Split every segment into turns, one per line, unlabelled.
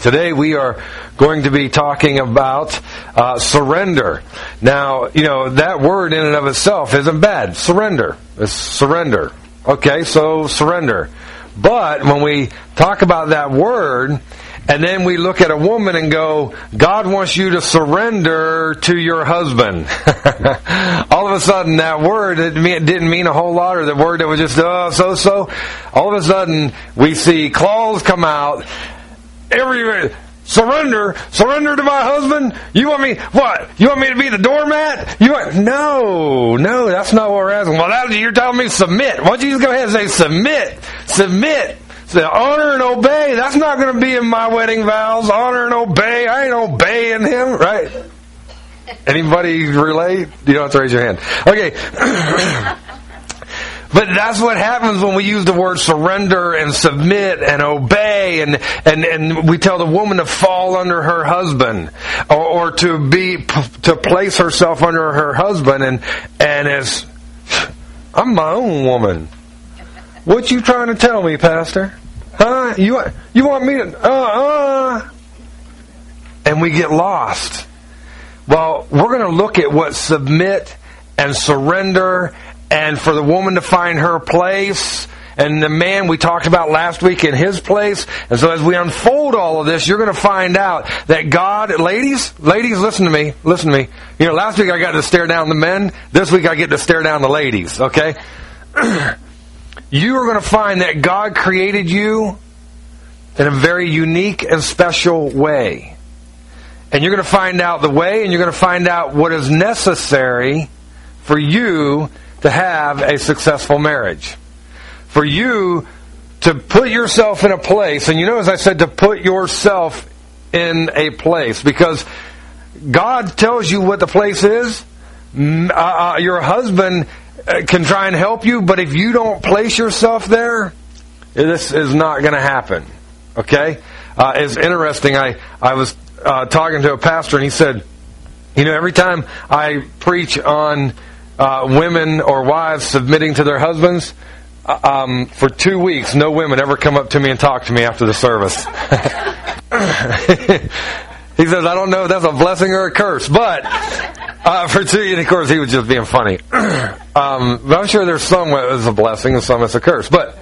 Today we are going to be talking about surrender. Now, that word in and of itself isn't bad. Surrender. It's surrender. Okay, so surrender. But when we talk about that word, and then we look at a woman and go, God wants you to surrender to your husband. All of a sudden, that word didn't mean a whole lot, or the word that was just so-so. All of a sudden, we see claws come out. Surrender to my husband? You want me, what? You want me to be the doormat? No, that's not what we're asking. Well, you're telling me submit. Why don't you just go ahead and say submit? Say honor and obey. That's not going to be in my wedding vows. Honor and obey. I ain't obeying him, right? Anybody relate? You don't have to raise your hand. Okay. But that's what happens when we use the word surrender and submit and obey, and we tell the woman to fall under her husband, or to place herself under her husband, and it's, I'm my own woman. What you trying to tell me, Pastor? Huh? You want me to and we get lost. Well, we're going to look at what submit and surrender, and for the woman to find her place, and the man we talked about last week in his place. And so as we unfold all of this, you're going to find out that God, ladies, listen to me. Last week I got to stare down the men. This week I get to stare down the ladies, okay? You are going to find that God created you in a very unique and special way. And you're going to find out the way, and you're going to find out what is necessary for you to have a successful marriage. For you to put yourself in a place, and as I said, to put yourself in a place, because God tells you what the place is. Your husband can try and help you, but if you don't place yourself there, this is not going to happen. Okay? It's interesting. I was talking to a pastor, and he said, every time I preach on women or wives submitting to their husbands, for 2 weeks, no women ever come up to me and talk to me after the service. He says, I don't know if that's a blessing or a curse, but for 2 years, of course, he was just being funny. But I'm sure there's some where it's a blessing and some it's a curse. But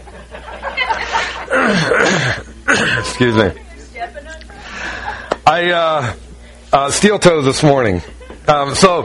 excuse me, I steel toes this morning. So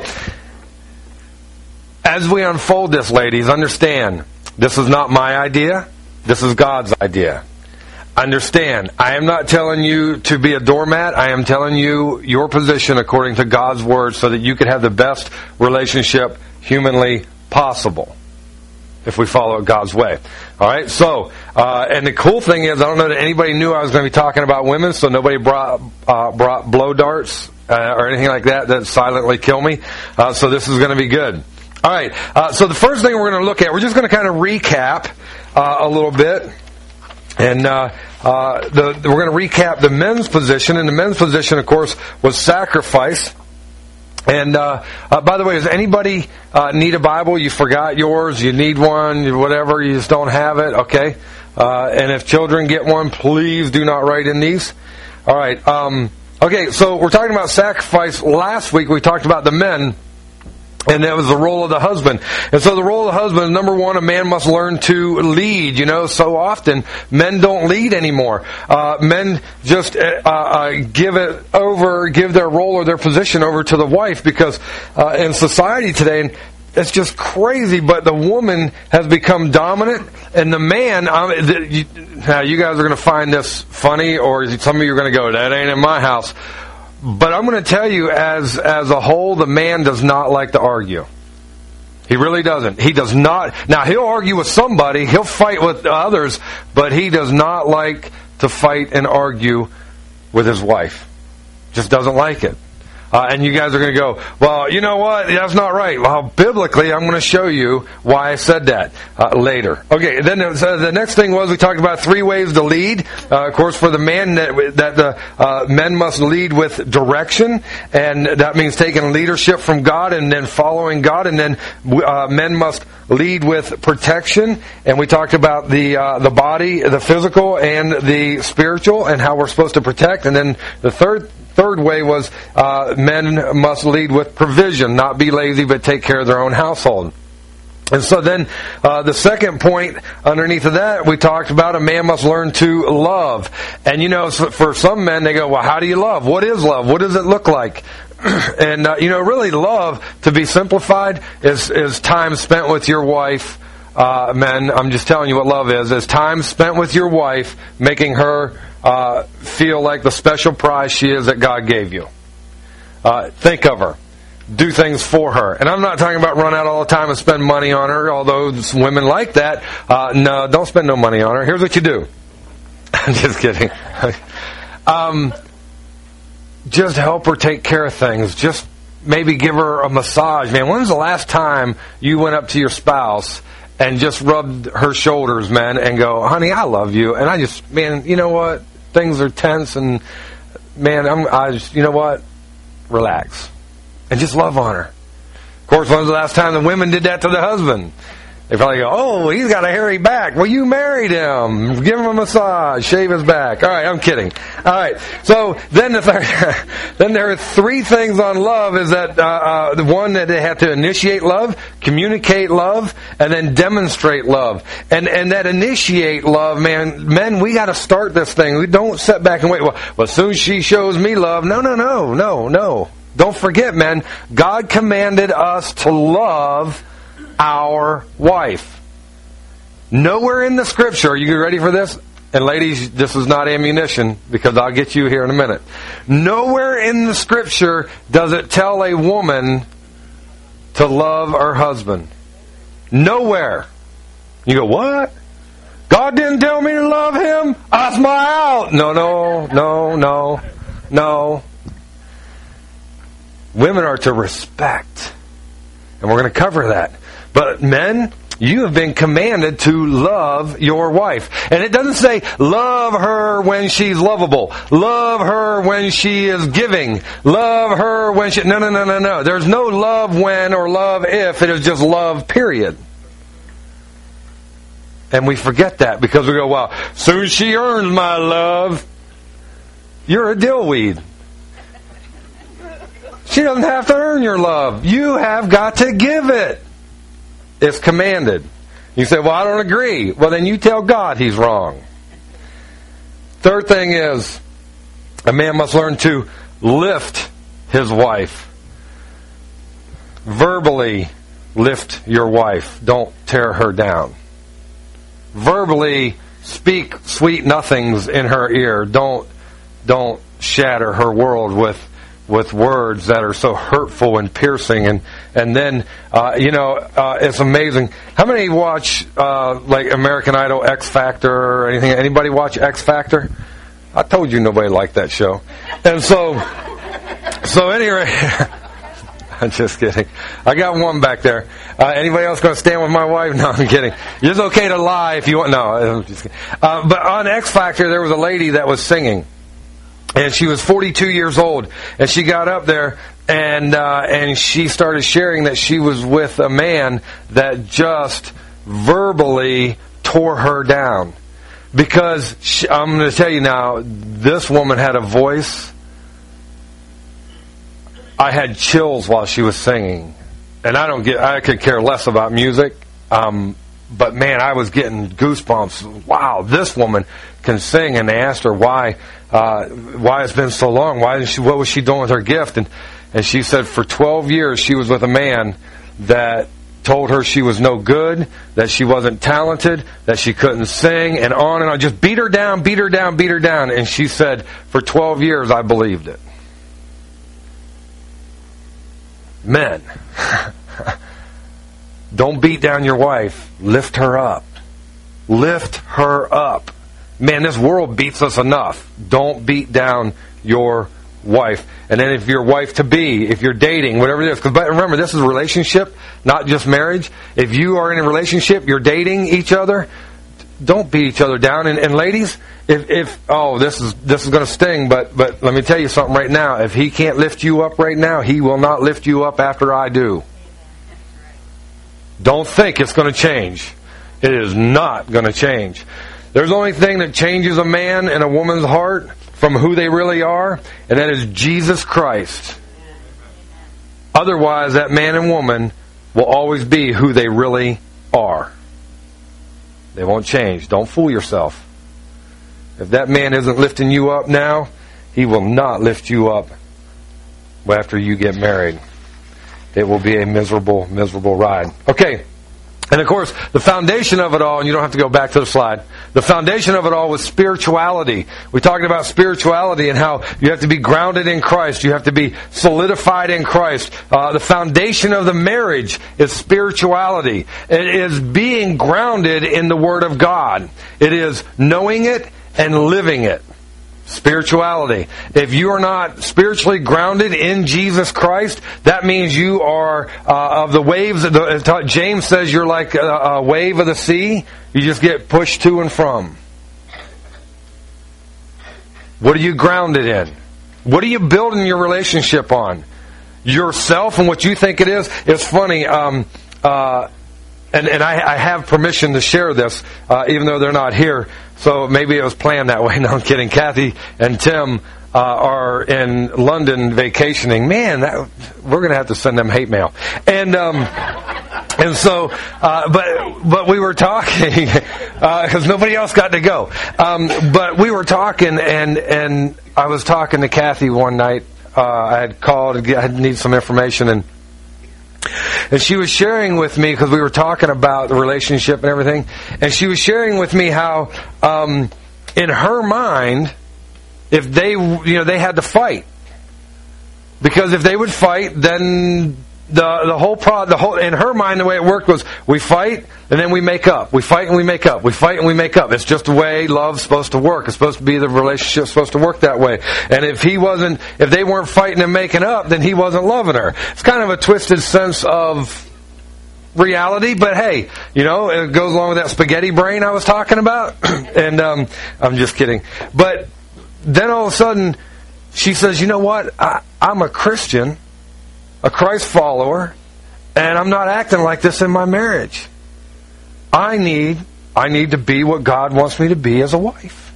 as we unfold this, ladies, understand, this is not my idea. This is God's idea. Understand, I am not telling you to be a doormat. I am telling you your position according to God's Word so that you can have the best relationship humanly possible if we follow it God's way. All right, so, and the cool thing is, I don't know that anybody knew I was going to be talking about women, so nobody brought blow darts or anything like that silently kill me. So this is going to be good. All right, so the first thing we're going to look at, we're just going to kind of recap a little bit. And we're going to recap the men's position. And the men's position, of course, was sacrifice. And by the way, does anybody need a Bible? You forgot yours, you need one, whatever, you just don't have it, okay? And if children get one, please do not write in these. All right. Okay, so we're talking about sacrifice. Last week we talked about the men. And that was the role of the husband. And so the role of the husband is, number one, a man must learn to lead. So often men don't lead anymore. Men just give their role or their position over to the wife, because in society today, it's just crazy, but the woman has become dominant, and the man, now you guys are going to find this funny, or some of you are going to go, that ain't in my house. But I'm going to tell you, as a whole, the man does not like to argue. He really doesn't. He does not. Now, he'll argue with somebody. He'll fight with others. But he does not like to fight and argue with his wife. Just doesn't like it. And you guys are going to go, well, you know what? That's not right. Well, biblically, I'm going to show you why I said that later. Okay, then the next thing was we talked about 3 ways to lead. Of course, for the man, that the men must lead with direction, and that means taking leadership from God and then following God, and then men must lead with protection. And we talked about the body, the physical, and the spiritual, and how we're supposed to protect. And then the third way was men must lead with provision, not be lazy, but take care of their own household. And so then the second point underneath of that, we talked about a man must learn to love. And for some men, they go, well, how do you love? What is love? What does it look like? And really love, to be simplified, is time spent with your wife. Men, I'm just telling you what love is time spent with your wife, making her feel like the special prize she is that God gave you. Think of her. Do things for her. And I'm not talking about run out all the time and spend money on her, although women like that. No, don't spend no money on her. Here's what you do. I'm just kidding. Just help her take care of things. Just maybe give her a massage. Man, when's the last time you went up to your spouse and just rubbed her shoulders, man, and go, honey, I love you. And man, you know what? Things are tense, and man, you know what? Relax. And just love on her. Of course, when's the last time the women did that to the husband? They probably go, oh, he's got a hairy back. Well, you married him. Give him a massage. Shave his back. All right, I'm kidding. All right. So then then there are 3 things on love. Is that the one that they have to initiate love, communicate love, and then demonstrate love. And that initiate love, man, men, we got to start this thing. We don't sit back and wait. Well, as soon as she shows me love, no. Don't forget, men, God commanded us to love our wife. Nowhere in the Scripture, are you ready for this? And ladies, this is not ammunition, because I'll get you here in a minute. Nowhere in the Scripture does it tell a woman to love her husband. Nowhere. You go, what? God didn't tell me to love him? That's my out. No. Women are to respect. And we're going to cover that. But men, you have been commanded to love your wife. And it doesn't say love her when she's lovable. Love her when she is giving. Love her when she... No. There's no love when or love if. It is just love, period. And we forget that because we go, well, soon as she earns my love, you're a dillweed. She doesn't have to earn your love. You have got to give it. It's commanded. You say, well, I don't agree. Well, then you tell God he's wrong. Third thing is, a man must learn to lift his wife. Verbally lift your wife. Don't tear her down. Verbally speak sweet nothings in her ear. Don't shatter her world with words that are so hurtful and piercing. And then, it's amazing. How many watch, like American Idol, X Factor, or anything? Anybody watch X Factor? I told you nobody liked that show. And so anyway, I'm just kidding. I got one back there. Anybody else going to stand with my wife? No, I'm kidding. It's okay to lie if you want. No, I'm just kidding. But on X Factor, there was a lady that was singing. And she was 42 years old, and she got up there, and she started sharing that she was with a man that just verbally tore her down. Because I'm going to tell you now, this woman had a voice. I had chills while she was singing, and I could care less about music. But man, I was getting goosebumps. Wow, this woman can sing. And they asked her why it's been so long. What was she doing with her gift? And she said for 12 years she was with a man that told her she was no good, that she wasn't talented, that she couldn't sing, and on. Just beat her down. And she said, for 12 years I believed it. Men, don't beat down your wife. Lift her up. Lift her up. Man, this world beats us enough. Don't beat down your wife. And then if you're wife-to-be, if you're dating, whatever it is. Because remember, this is a relationship, not just marriage. If you are in a relationship, you're dating each other, don't beat each other down. And ladies, if this is going to sting, but let me tell you something right now. If he can't lift you up right now, he will not lift you up after I do. Don't think it's going to change. It is not going to change. There's only thing that changes a man and a woman's heart from who they really are, and that is Jesus Christ. Otherwise, that man and woman will always be who they really are. They won't change. Don't fool yourself. If that man isn't lifting you up now, he will not lift you up after you get married. It will be a miserable, miserable ride. Okay. And of course, the foundation of it all, and you don't have to go back to the slide, the foundation of it all was spirituality. We talked about spirituality and how you have to be grounded in Christ. You have to be solidified in Christ. The foundation of the marriage is spirituality. It is being grounded in the Word of God. It is knowing it and living it. Spirituality. If you are not spiritually grounded in Jesus Christ, that means you are of the waves. James says you're like a wave of the sea. You just get pushed to and from. What are you grounded in? What are you building your relationship on? Yourself and what you think it is? It's funny. And I have permission to share this, even though they're not here. So maybe it was planned that way. No, I'm kidding. Kathy and Tim are in London vacationing. Man, we're going to have to send them hate mail. And so, but we were talking because nobody else got to go. But we were talking, and I was talking to Kathy one night. I had called. I need some information, and she was sharing with me, because we were talking about the relationship and everything, and she was sharing with me how, in her mind, if they had to fight, because if they would fight, then the whole in her mind, the way it worked was we fight and then we make up. We fight and we make up. We fight and we make up. It's just the way love's supposed to work. It's supposed to be the relationship's supposed to work that way. And if they weren't fighting and making up, then he wasn't loving her. It's kind of a twisted sense of reality, but hey, it goes along with that spaghetti brain I was talking about. And I'm just kidding. But then all of a sudden, she says, "You know what? I'm a Christian, a Christ follower, and I'm not acting like this in my marriage. I need to be what God wants me to be as a wife."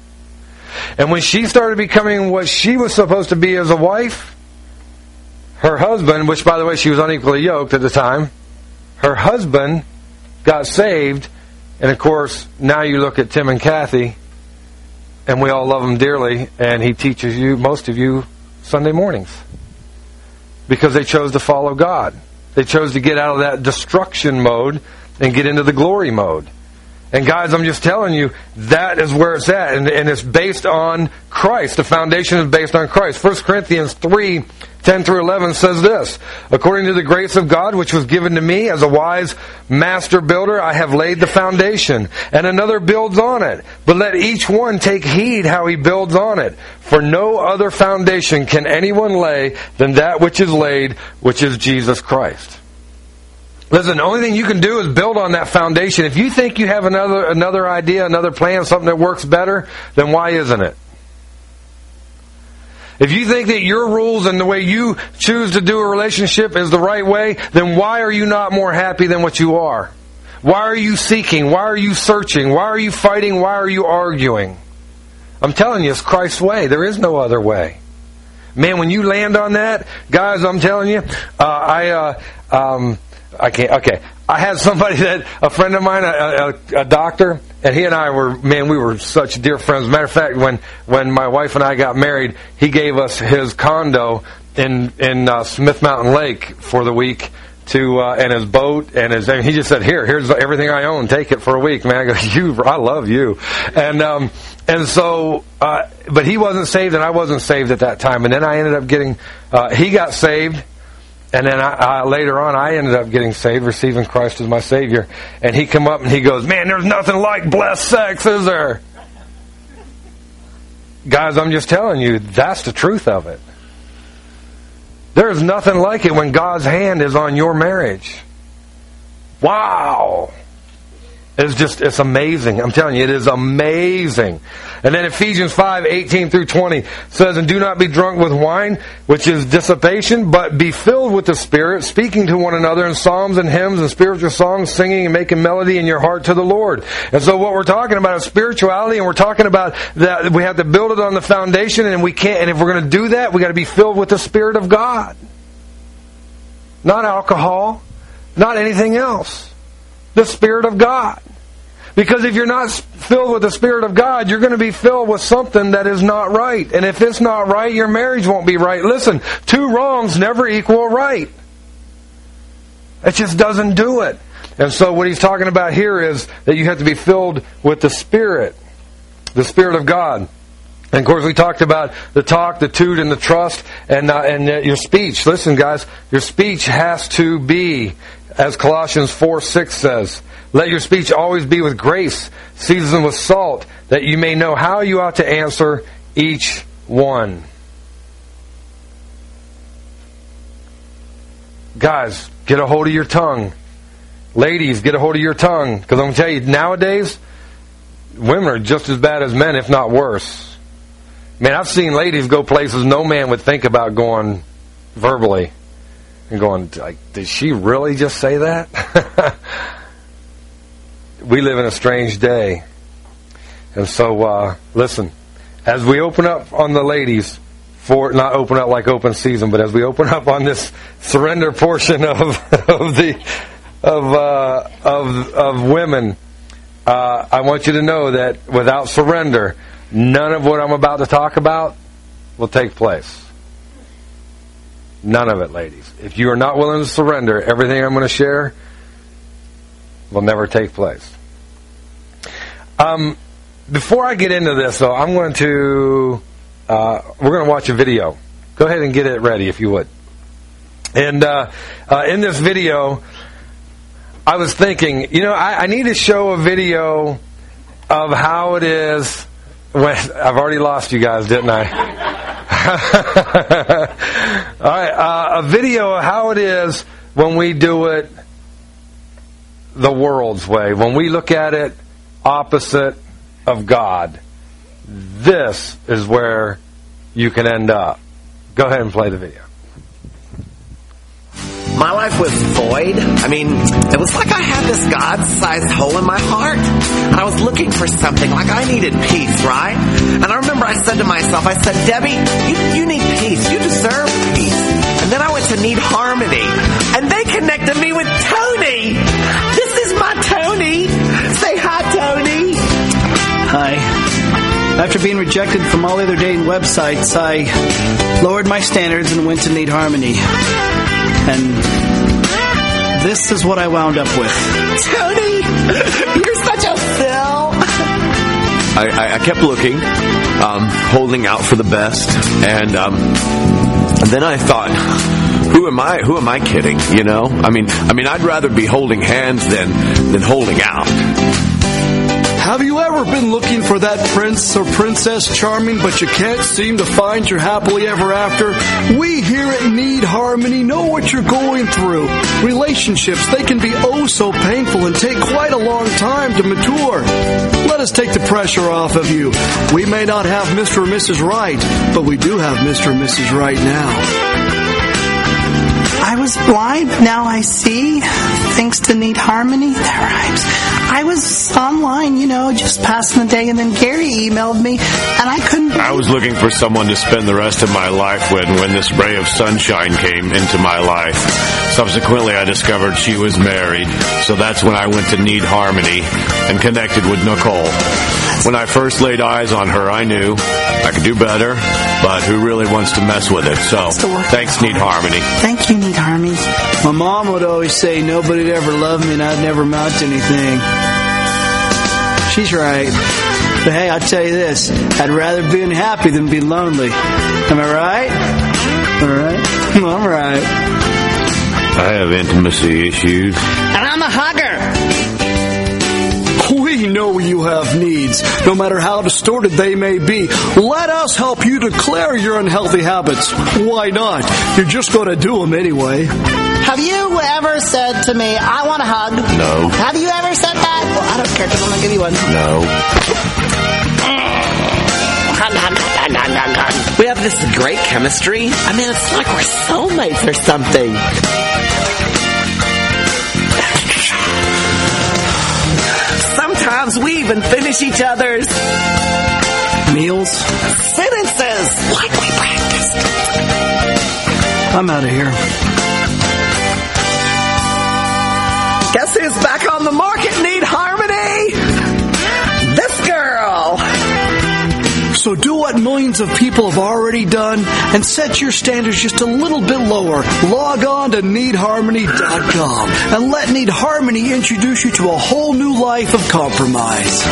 And when she started becoming what she was supposed to be as a wife, her husband, which by the way she was unequally yoked at the time, her husband got saved. And of course, now you look at Tim and Kathy, and we all love him dearly, and he teaches most of you Sunday mornings. Because they chose to follow God. They chose to get out of that destruction mode and get into the glory mode. And guys, I'm just telling you, that is where it's at. And it's based on Christ. The foundation is based on Christ. 1 Corinthians 3:10-11 says this: "According to the grace of God which was given to me as a wise master builder, I have laid the foundation, and another builds on it. But let each one take heed how he builds on it. For no other foundation can anyone lay than that which is laid, which is Jesus Christ." Listen, the only thing you can do is build on that foundation. If you think you have another idea, another plan, something that works better, then why isn't it? If you think that your rules and the way you choose to do a relationship is the right way, then why are you not more happy than what you are? Why are you seeking? Why are you searching? Why are you fighting? Why are you arguing? I'm telling you, it's Christ's way. There is no other way. Man, when you land on that, guys, I'm telling you, I can't. Okay, I had a friend of mine, a doctor, and he and I we were such dear friends. As a matter of fact, when my wife and I got married, he gave us his condo in Smith Mountain Lake for the week and his boat and he just said, here's everything I own, take it for a week, man. I go, I love you, and so, but he wasn't saved and I wasn't saved at that time, and then I ended up getting, he got saved. And then later on, I ended up getting saved, receiving Christ as my Savior. And he come up and he goes, "Man, there's nothing like blessed sex, is there?" guys, I'm just telling you, that's the truth of it. There's nothing like it when God's hand is on your marriage. Wow. It's amazing. I'm telling you, it is amazing. And then Ephesians 5:18-20 says, and do not be drunk with wine, which is dissipation, but be filled with the Spirit, speaking to one another in psalms and hymns and spiritual songs, singing and making melody in your heart to the Lord. And so what we're talking about is spirituality, and we're talking about that we have to build it on the foundation, and we can't. And if we're going to do that, we got to be filled with the Spirit of God, not alcohol, not anything else. The Spirit of God. Because if you're not filled with the Spirit of God, you're going to be filled with something that is not right. And if it's not right, your marriage won't be right. Listen, 2 wrongs never equal right. It just doesn't do it. And so what he's talking about here is that you have to be filled with the Spirit of God. And of course we talked about the talk, the toot, and the trust, and your speech. Listen, guys, your speech has to be, as Colossians 4:6 says, let your speech always be with grace, seasoned with salt, that you may know how you ought to answer each one. Guys, get a hold of your tongue. Ladies, get a hold of your tongue. Because I'm going to tell you, nowadays, women are just as bad as men, if not worse. Man, I've seen ladies go places no man would think about going verbally. And going, like, did she really just say that? We live in a strange day. And so, listen, as we open up on the ladies, not open up like open season, but as we open up on this surrender portion of women, I want you to know that without surrender, none of what I'm about to talk about will take place. None of it, ladies. If you are not willing to surrender, everything I'm going to share will never take place. Before I get into this, though, I'm going to we're going to watch a video. Go ahead and get it ready, if you would. And in this video, I was thinking, I need to show a video of how it is when I've already lost you guys, didn't I? All right, a video of how it is when we do it the world's way, when we look at it opposite of God. This is where you can end up. Go ahead and play the video.
My life was void. It was like I had this God-sized hole in my heart. And I was looking for something, like I needed peace, right? And I remember I said to myself, Debbie, you need peace. You deserve peace. And then I went to Need Harmony. And they connected me with Tony. This is my Tony. Say hi, Tony.
Hi. After being rejected from all the other dating websites, I lowered my standards and went to Need Harmony. And this is what I wound up with.
Tony, you're such a Phil.
I kept looking, holding out for the best, and then I thought, who am I kidding? I'd rather be holding hands than holding out.
Have you ever been looking for that prince or princess charming, but you can't seem to find your happily ever after? We here at Need Harmony know what you're going through. Relationships, they can be oh so painful and take quite a long time to mature. Let us take the pressure off of you. We may not have Mr. or Mrs. Right, but we do have Mr. and Mrs. Right now.
I was blind, now I see. Thanks to Need Harmony. That rhymes. I was online, just passing the day, and then Gary emailed me, and I couldn't...
I was looking for someone to spend the rest of my life with when this ray of sunshine came into my life. Subsequently, I discovered she was married, so that's when I went to Need Harmony and connected with Nicole. When I first laid eyes on her, I knew I could do better, but who really wants to mess with it? So, thanks, Need Harmony.
Thank you, Need Harmony.
My mom would always say nobody'd ever love me and I'd never amount to anything. She's right. But hey, I'll tell you this. I'd rather be unhappy than be lonely. Am I right? All right? I'm right.
I have intimacy issues.
And I'm a hugger.
We We know you have needs, no matter how distorted they may be. Let us help you to clear your unhealthy habits. Why not? You're just going to do them anyway.
Have you ever said to me, I want a hug?
No.
Have you ever said that? Well, I don't care because I'm going to give you one.
No.
We have this great chemistry. I mean, it's like we're soulmates or something. Sometimes we even finish each other's
Meals?
sentences like we practiced.
I'm out of here.
Guess who's back on the market? Need Harmony? This girl.
So do what millions of people have already done and set your standards just a little bit lower. Log on to needharmony.com and let Need Harmony introduce you to a whole new life of compromise.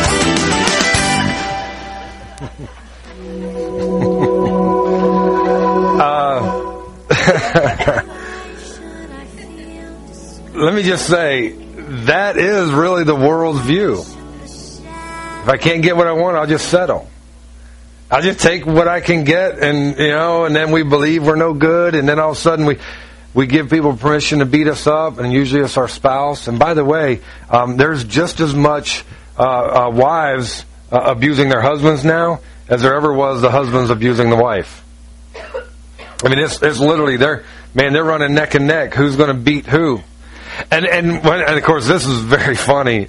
Let me just say, that is really the world's view. If I can't get what I want, I'll just settle. I'll just take what I can get, and then we believe we're no good, and then all of a sudden we give people permission to beat us up, and usually it's our spouse. And by the way, there's just as much wives abusing their husbands now as there ever was the husbands abusing the wife. I mean, it's literally they're running neck and neck. Who's going to beat who? And of course, this is very funny.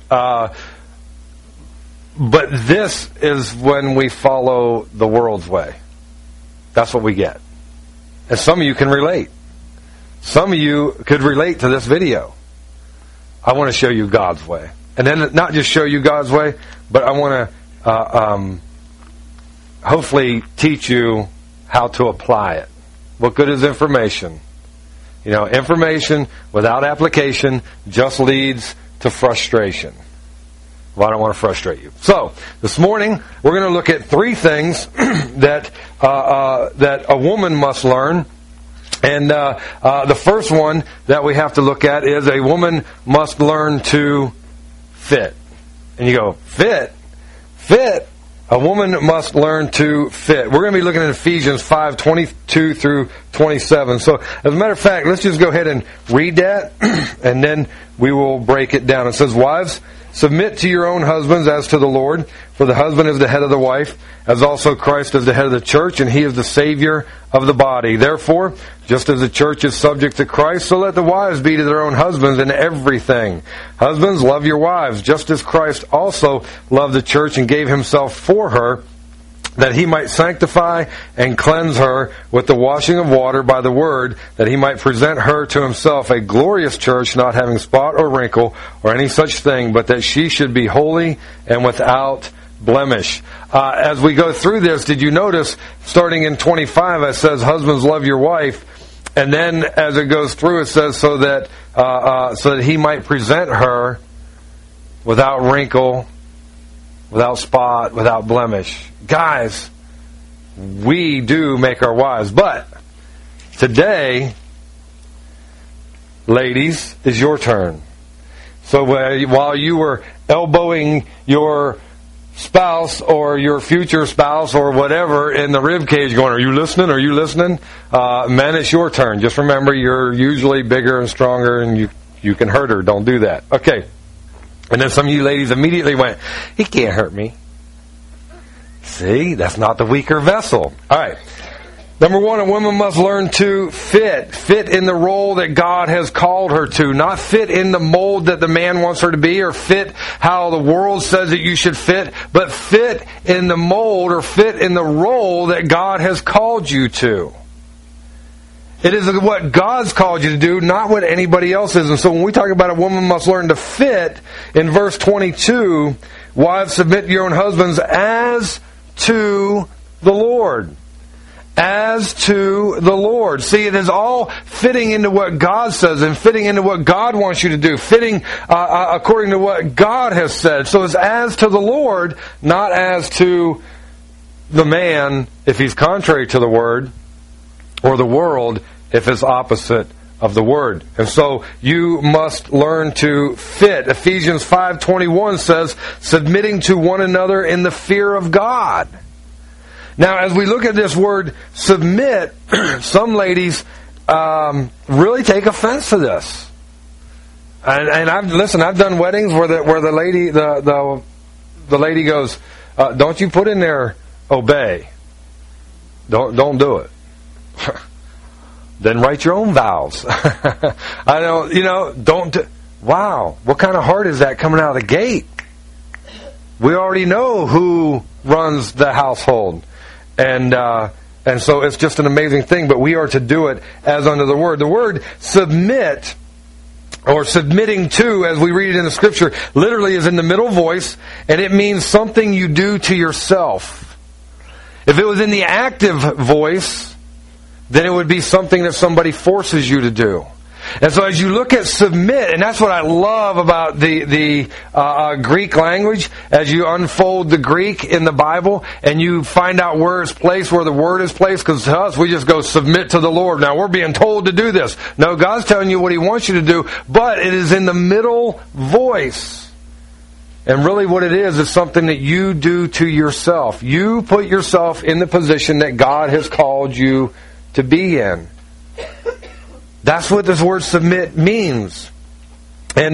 But this is when we follow the world's way. That's what we get. And some of you can relate. Some of you could relate to this video. I want to show you God's way. And then not just show you God's way, but I want to hopefully teach you how to apply it. What good is information? Information without application just leads to frustration. Well, I don't want to frustrate you. So, this morning, we're going to look at 3 things that a woman must learn. And the first one that we have to look at is a woman must learn to fit. And you go, fit? Fit? A woman must learn to fit. We're going to be looking at Ephesians 5:22 through 27. So, as a matter of fact, let's just go ahead and read that, and then we will break it down. It says, "Wives, submit to your own husbands as to the Lord, for the husband is the head of the wife, as also Christ is the head of the church, and he is the Savior of the body. Therefore, just as the church is subject to Christ, so let the wives be to their own husbands in everything. Husbands, love your wives, just as Christ also loved the church and gave himself for her, that he might sanctify and cleanse her with the washing of water by the word, that he might present her to himself a glorious church, not having spot or wrinkle or any such thing, but that she should be holy and without blemish." As we go through this, did you notice, starting in 25, it says, "Husbands, love your wife," and then as it goes through, it says, so that he might present her without wrinkle, without spot, without blemish. Guys, we do make our wives. But today, ladies, is your turn. So while you were elbowing your spouse or your future spouse or whatever in the rib cage going, "Are you listening? Are you listening?" Men, it's your turn. Just remember, you're usually bigger and stronger, and you can hurt her. Don't do that. Okay. And then some of you ladies immediately went, "He can't hurt me." See, that's not the weaker vessel. All right. Number 1, a woman must learn to fit. Fit in the role that God has called her to. Not fit in the mold that the man wants her to be, or fit how the world says that you should fit, but fit in the mold or fit in the role that God has called you to. It is what God's called you to do, not what anybody else is. And so when we talk about a woman must learn to fit, in verse 22, "Wives, submit to your own husbands as to the Lord." As to the Lord. See, it is all fitting into what God says and fitting into what God wants you to do. Fitting according to what God has said. So it's as to the Lord, not as to the man if he's contrary to the Word, or the world if it's opposite of the Word. And so you must learn to fit. Ephesians 5:21 says, submitting to one another in the fear of God. Now, as we look at this word submit, some ladies really take offense to this. And I've done weddings where the lady goes, don't you put in there obey. Don't do it. Then write your own vows. Wow, what kind of heart is that coming out of the gate? We already know who runs the household. And so it's just an amazing thing, but we are to do it as under the Word. The word submit, or submitting to, as we read it in the Scripture, literally is in the middle voice, and it means something you do to yourself. If it was in the active voice, then it would be something that somebody forces you to do. And so as you look at submit, and that's what I love about the Greek language, as you unfold the Greek in the Bible, and you find out where it's placed, where the word is placed, because to us, we just go submit to the Lord. Now, we're being told to do this. No, God's telling you what He wants you to do, but it is in the middle voice. And really what it is something that you do to yourself. You put yourself in the position that God has called you to be in. That's what this word submit means. And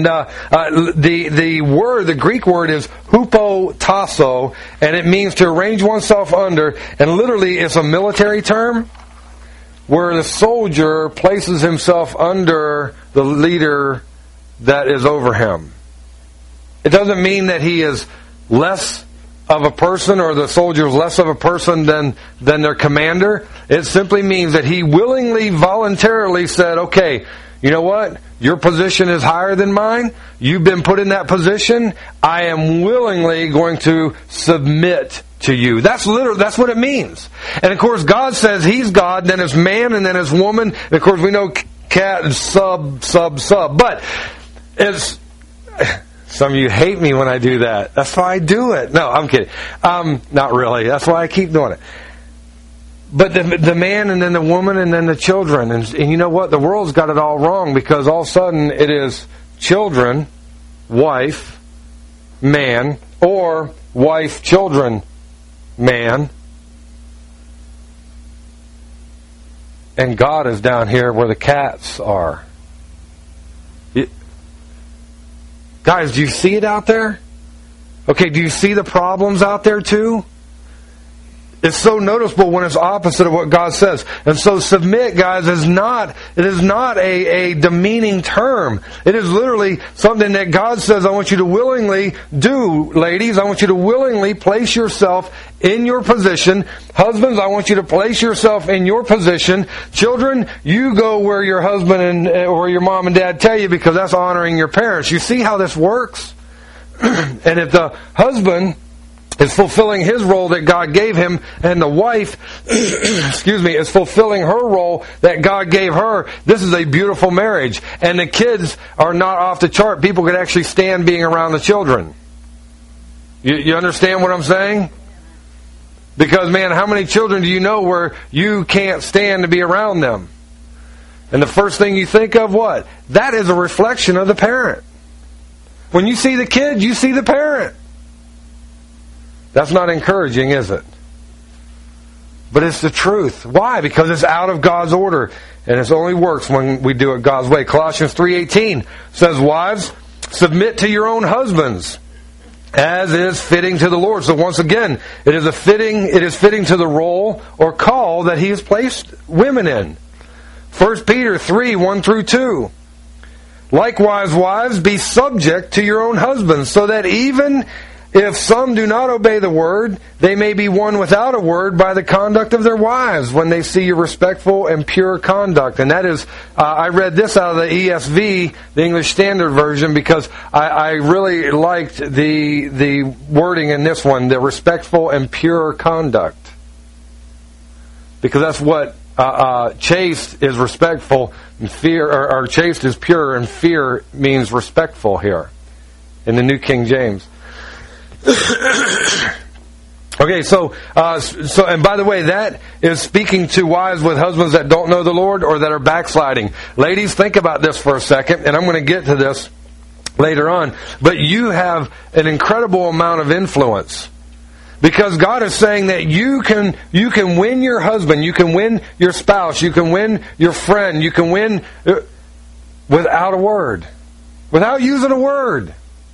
the Greek word is hupotasso, and it means to arrange oneself under, and literally it's a military term where the soldier places himself under the leader that is over him. It doesn't mean that he is less of a person, or the soldier is less of a person than their commander. It simply means that he willingly, voluntarily said, okay, you know what? Your position is higher than mine. You've been put in that position. I am willingly going to submit to you. That's what it means. And of course, God says He's God, then it's man, and then it's woman. And of course, we know cat is sub. But it's... Some of you hate me when I do that. That's why I do it. No, I'm kidding. Not really. That's why I keep doing it. But the man, and then the woman, and then the children. And you know what? The world's got it all wrong, because all of a sudden it is children, wife, man, or wife, children, man. And God is down here where the cats are. Guys, do you see it out there? Okay, do you see the problems out there too? It's so noticeable when it's opposite of what God says. And so submit, guys, is not a demeaning term. It is literally something that God says, I want you to willingly do, ladies. I want you to willingly place yourself in your position. Husbands, I want you to place yourself in your position. Children, you go where your husband or your mom and dad tell you, because that's honoring your parents. You see how this works? And if the husband is fulfilling his role that God gave him, and the wife, is fulfilling her role that God gave her, this is a beautiful marriage. And the kids are not off the chart. People could actually stand being around the children. You understand what I'm saying? Because, man, how many children do you know where you can't stand to be around them? And the first thing you think of, what? That is a reflection of the parent. When you see the kid, you see the parent. That's not encouraging, is it? But it's the truth. Why? Because it's out of God's order. And it only works when we do it God's way. Colossians 3:18 says, wives, submit to your own husbands, as is fitting to the Lord. So once again, it is fitting to the role or call that He has placed women in. 1 Peter 3:1-2. Likewise, wives, be subject to your own husbands, so that even if some do not obey the word, they may be won without a word by the conduct of their wives, when they see your respectful and pure conduct. And that is, I read this out of the ESV, the English Standard Version, because I really liked the wording in this one, the respectful and pure conduct. Because that's what chaste is respectful, and fear, or chaste is pure, and fear means respectful here in the New King James. Okay, so and by the way, that is speaking to wives with husbands that don't know the Lord or that are backsliding. Ladies, think about this for a second, and I'm going to get to this later on. But you have an incredible amount of influence. Because God is saying that you can win your husband, you can win your spouse, you can win your friend, you can win without a word. Without using a word.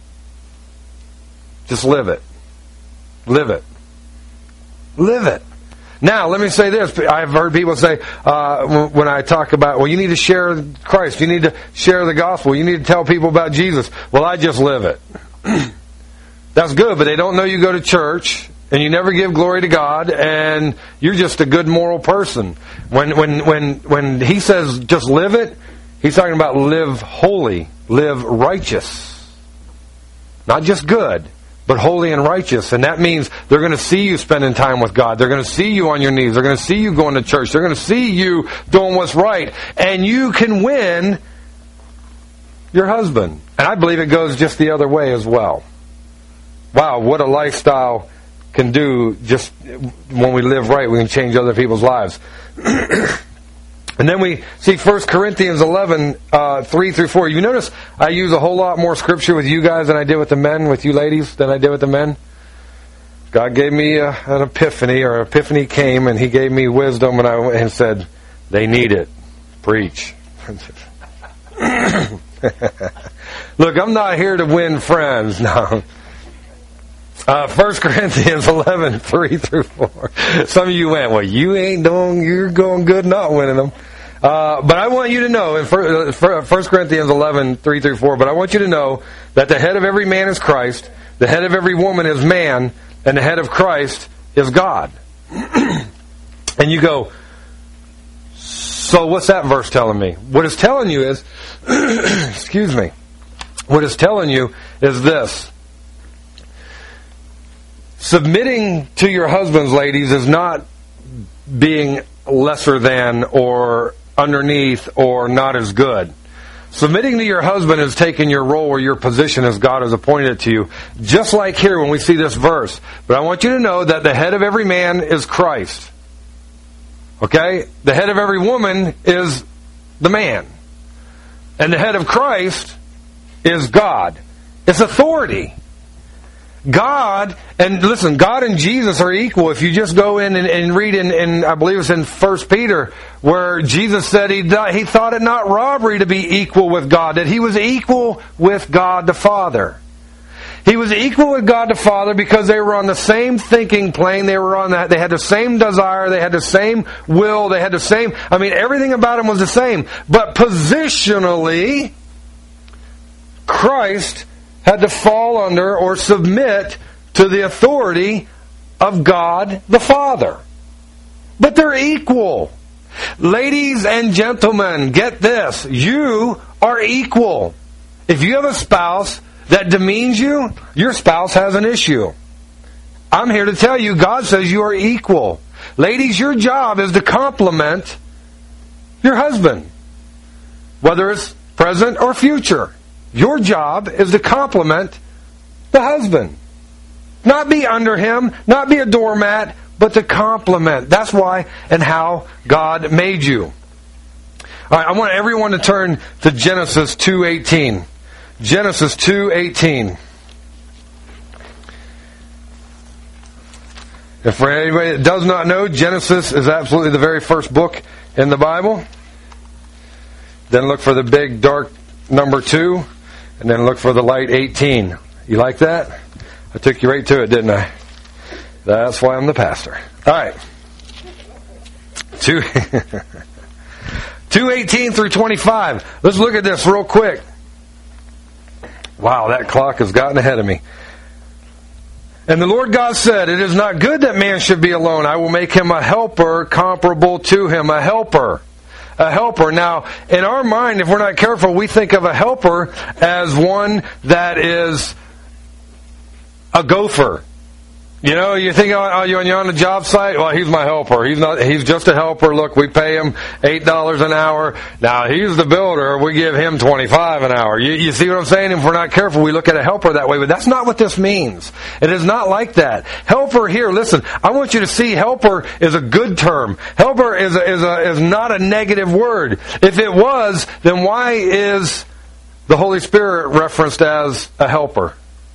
Just live it. Live it. Live it. Now, let me say this. I've heard people say, when I talk about, well, you need to share Christ. You need to share the gospel. You need to tell people about Jesus. Well, I just live it. That's good, but they don't know you go to church, and you never give glory to God, and you're just a good moral person. When he says just live it, he's talking about live holy, live righteous. Not just good, but holy and righteous. And that means they're going to see you spending time with God. They're going to see you on your knees. They're going to see you going to church. They're going to see you doing what's right. And you can win your husband. And I believe it goes just the other way as well. Wow, what a lifestyle can do just when we live right. We can change other people's lives. And then we see 1 Corinthians 11, 3 through 4. You notice I use a whole lot more scripture with you guys than I did with the men, with you ladies, than I did with the men. God gave me an epiphany, or epiphany came, and He gave me wisdom, and said, they need it. Preach. Look, I'm not here to win friends. No. 1 Corinthians 11, 3 through 4. Some of you went, well, you're going good not winning them. But I want you to know, in 1 Corinthians 11, 3 through 4, but I want you to know that the head of every man is Christ, the head of every woman is man, and the head of Christ is God. And you go, so what's that verse telling me? What it's telling you is, excuse me, what it's telling you is this. Submitting to your husbands, ladies, is not being lesser than or underneath or not as good. Submitting to your husband is taking your role or your position as God has appointed it to you. Just like here when we see this verse. But I want you to know that the head of every man is Christ. Okay? The head of every woman is the man. And the head of Christ is God. It's authority. God, and listen, God and Jesus are equal. If you just go in and read in I believe it's in 1 Peter, where Jesus said he thought it not robbery to be equal with God, that he was equal with God the Father. He was equal with God the Father because they were on the same thinking plane. They were on that. They had the same desire. They had the same will. They had the same. I mean, everything about him was the same. But positionally, Christ had to fall under or submit to the authority of God the Father. But they're equal. Ladies and gentlemen, get this. You are equal. If you have a spouse that demeans you, your spouse has an issue. I'm here to tell you, God says you are equal. Ladies, your job is to complement your husband, whether it's present or future. Your job is to complement the husband. Not be under him, not be a doormat, but to complement. That's why and how God made you. All right, I want everyone to turn to Genesis 2:18. Genesis 2:18. If for anybody that does not know, Genesis is absolutely the very first book in the Bible. Then look for the big dark number 2. And then look for the light 18. You like that? I took you right to it, didn't I? That's why I'm the pastor. All right. 2:18 through 25. Let's look at this real quick. Wow, that clock has gotten ahead of me. And the Lord God said, it is not good that man should be alone. I will make him a helper comparable to him. A helper. A helper. Now, in our mind, if we're not careful, we think of a helper as one that is a gopher. You know, you think, you're on the job site? Well, he's my helper. He's just a helper. Look, we pay him $8 an hour. Now, he's the builder. We give him $25 an hour. You see what I'm saying? If we're not careful, we look at a helper that way. But that's not what this means. It is not like that. Helper here, listen, I want you to see helper is a good term. Helper is not a negative word. If it was, then why is the Holy Spirit referenced as a helper?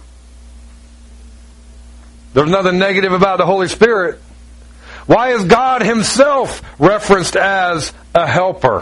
There's nothing negative about the Holy Spirit. Why is God Himself referenced as a helper?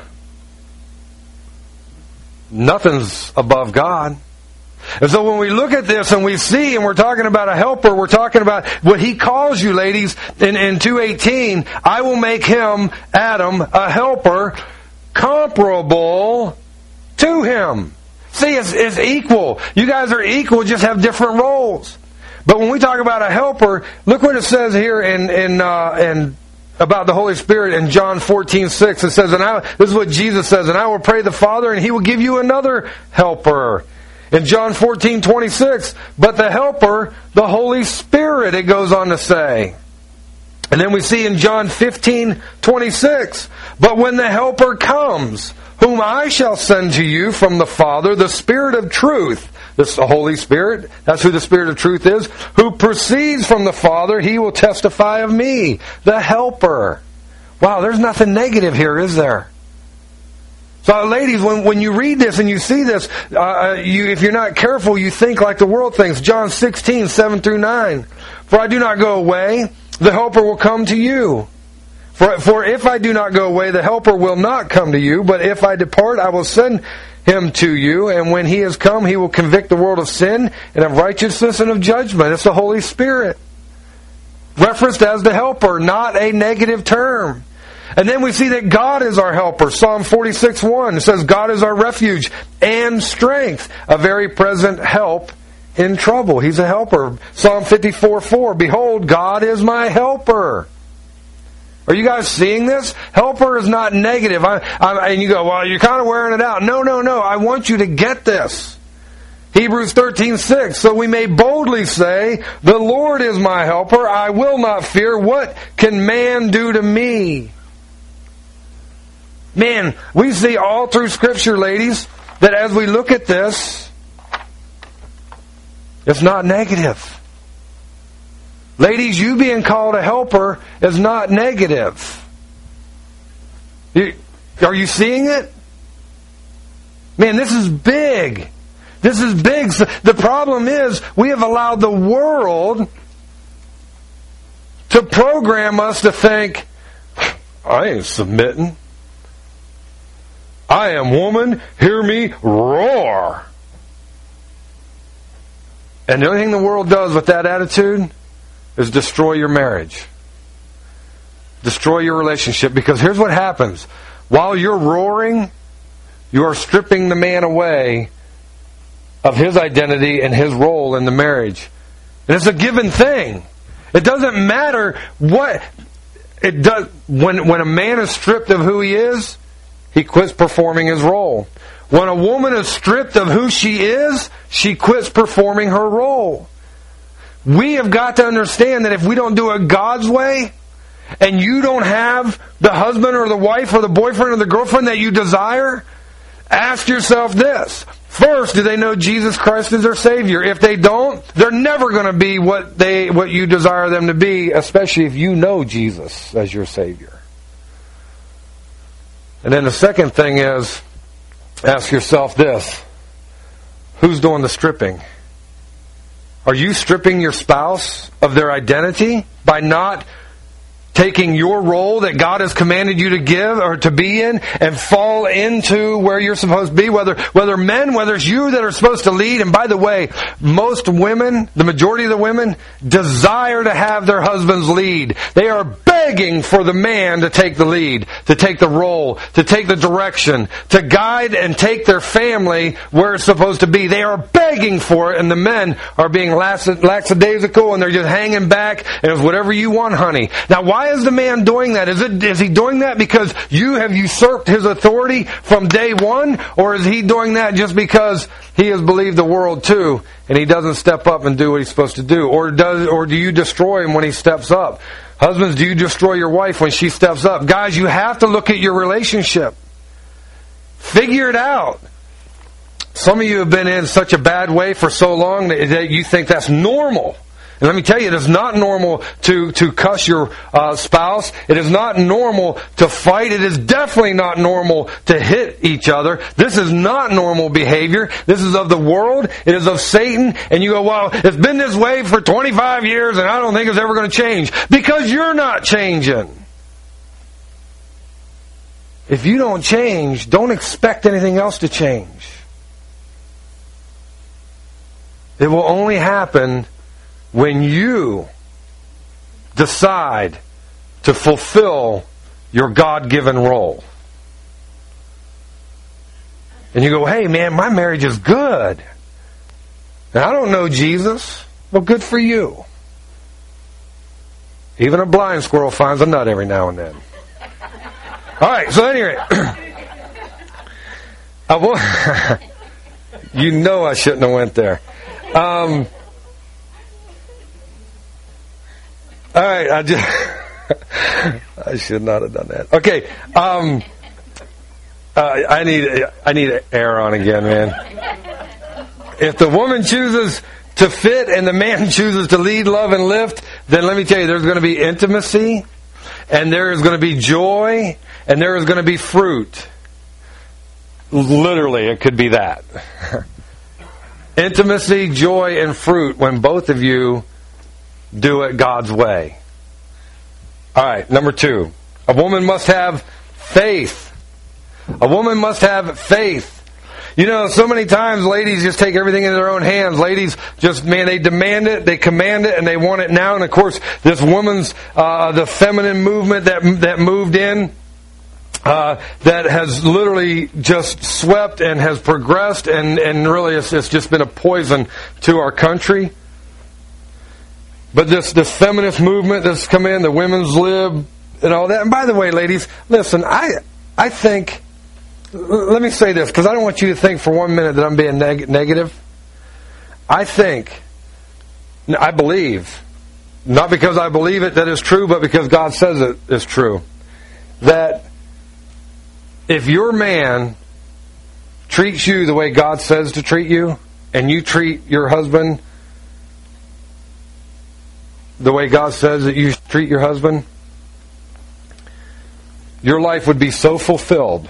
Nothing's above God. And so when we look at this and we see, and we're talking about a helper, we're talking about what He calls you, ladies, in 2:18, I will make him, Adam, a helper comparable to him. See, it's equal. You guys are equal, just have different roles. But when we talk about a helper, look what it says here in about the Holy Spirit in John 14:6. It says, this is what Jesus says, and I will pray the Father, and He will give you another helper. In John 14:26, but the helper, the Holy Spirit, it goes on to say. And then we see in John 15:26, but when the helper comes, whom I shall send to you from the Father, the Spirit of truth. This is the Holy Spirit. That's who the Spirit of truth is. Who proceeds from the Father, He will testify of me. The helper. Wow, there's nothing negative here, is there? So, ladies, when you read this and you see this, if you're not careful, you think like the world thinks. John 16:7-9. For I do not go away, the helper will come to you. For if I do not go away, the helper will not come to you. But if I depart, I will send Him to you, and when He has come, He will convict the world of sin and of righteousness and of judgment. It's the Holy Spirit. Referenced as the helper, not a negative term. And then we see that God is our helper. Psalm 46:1 says, God is our refuge and strength, a very present help in trouble. He's a helper. Psalm 54:4, behold, God is my helper. Are you guys seeing this? Helper is not negative. And you go, well, you're kind of wearing it out. No. I want you to get this. Hebrews 13:6, so we may boldly say, the Lord is my helper. I will not fear. What can man do to me? Man, we see all through Scripture, ladies, that as we look at this, it's not negative. Ladies, you being called a helper is not negative. Are you seeing it? Man, this is big. This is big. The problem is we have allowed the world to program us to think, I ain't submitting. I am woman, hear me roar. And the only thing the world does with that attitude is destroy your marriage. Destroy your relationship. Because here's what happens. While you're roaring, you are stripping the man away of his identity and his role in the marriage. And it's a given thing. It doesn't matter what it does. When a man is stripped of who he is, he quits performing his role. When a woman is stripped of who she is, she quits performing her role. We have got to understand that if we don't do it God's way, and you don't have the husband or the wife or the boyfriend or the girlfriend that you desire, ask yourself this. First, do they know Jesus Christ is their Savior? If they don't, they're never going to be what you desire them to be, especially if you know Jesus as your Savior. And then the second thing is, ask yourself this. Who's doing the stripping? Are you stripping your spouse of their identity by not taking your role that God has commanded you to give or to be in and fall into where you're supposed to be? Whether it's you that are supposed to lead. And by the way, most women, the majority of the women, desire to have their husbands lead. They are begging for the man to take the lead, to take the role, to take the direction, to guide and take their family where it's supposed to be. They are begging for it, and the men are being lackadaisical, and they're just hanging back, and it's whatever you want, honey. Now, why why is the man doing that? Is he doing that because you have usurped his authority from day one? Or is he doing that just because he has believed the world too, and he doesn't step up and do what he's supposed to do? Or do you destroy him when he steps up? Husbands, do you destroy your wife when she steps up? Guys, you have to look at your relationship. Figure it out. Some of you have been in such a bad way for so long that you think that's normal. And let me tell you, it is not normal to cuss your spouse. It is not normal to fight. It is definitely not normal to hit each other. This is not normal behavior. This is of the world. It is of Satan. And you go, well, it's been this way for 25 years and I don't think it's ever going to change. Because you're not changing. If you don't change, don't expect anything else to change. It will only happen when you decide to fulfill your God-given role. And you go, hey man, my marriage is good. Now, I don't know Jesus. Well, good for you. Even a blind squirrel finds a nut every now and then. All right, so anyway. You know I shouldn't have went there. All right, I should not have done that. Okay, I need air on again, man. If the woman chooses to fit and the man chooses to lead, love, and lift, then let me tell you, there's going to be intimacy, and there is going to be joy, and there is going to be fruit. Literally, it could be that. Intimacy, joy, and fruit when both of you do it God's way. All right, number 2. A woman must have faith. A woman must have faith. You know, so many times ladies just take everything in their own hands. Ladies just, man, they demand it, they command it, and they want it now. And of course, this woman's, the feminine movement that moved in, that has literally just swept and has progressed, and really it's just been a poison to our country. But this feminist movement that's come in, the women's lib and all that. And by the way, ladies, listen, I think, let me say this, because I don't want you to think for 1 minute that I'm being negative. I believe, not because I believe it that is true, but because God says it is true, that if your man treats you the way God says to treat you, and you treat your husband the way God says that you treat your husband, your life would be so fulfilled,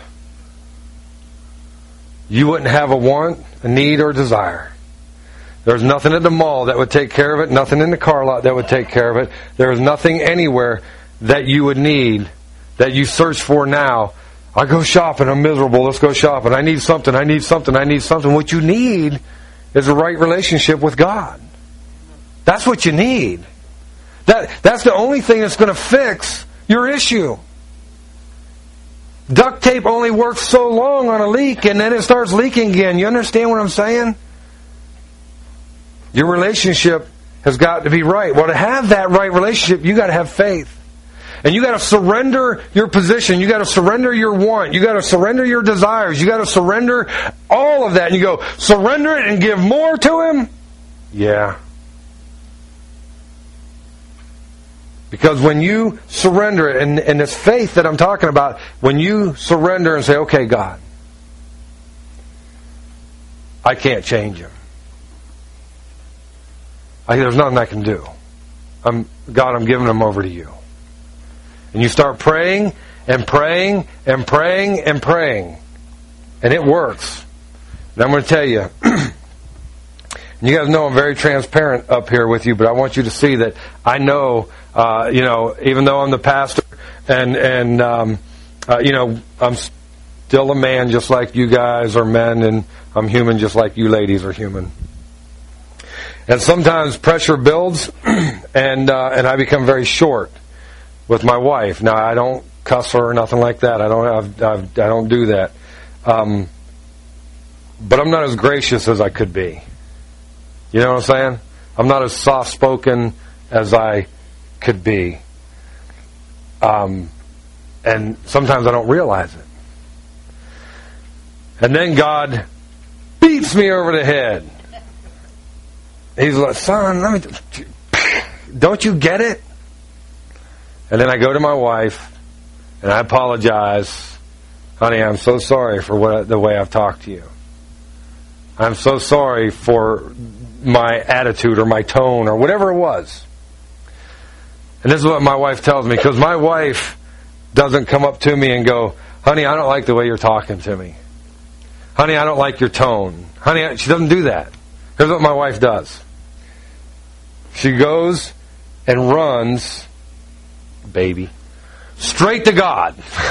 you wouldn't have a want, a need, or desire. There's nothing at the mall that would take care of it, nothing in the car lot that would take care of it. There is nothing anywhere that you would need, that you search for now. I go shopping, I'm miserable, let's go shopping. I need something. What you need is a right relationship with God. That's what you need. That's the only thing that's going to fix your issue. Duct tape only works so long on a leak, and then it starts leaking again. You understand what I'm saying? Your relationship has got to be right. Well, to have that right relationship, you got to have faith. And you got to surrender your position. You got to surrender your want. You got to surrender your desires. You got to surrender all of that. And you go, surrender it and give more to Him? Yeah. Because when you surrender it, and this faith that I'm talking about, when you surrender and say, okay, God, I can't change him. There's nothing I can do. God, I'm giving him over to you. And you start praying and praying and praying and praying. And it works. And I'm going to tell you, you guys know I'm very transparent up here with you, but I want you to see that I know, even though I'm the pastor and I'm still a man just like you guys are men, and I'm human just like you ladies are human. And sometimes pressure builds, and I become very short with my wife. Now, I don't cuss her or nothing like that. I don't do that. But I'm not as gracious as I could be. You know what I'm saying? I'm not as soft-spoken as I could be. And sometimes I don't realize it. And then God beats me over the head. He's like, son, don't you get it? And then I go to my wife and I apologize. Honey, I'm so sorry for the way I've talked to you. I'm so sorry for my attitude or my tone or whatever it was. And this is what my wife tells me, because my wife doesn't come up to me and go, honey, I don't like the way you're talking to me. Honey, I don't like your tone. Honey, she doesn't do that. Here's what my wife does. She goes and runs, baby, straight to God.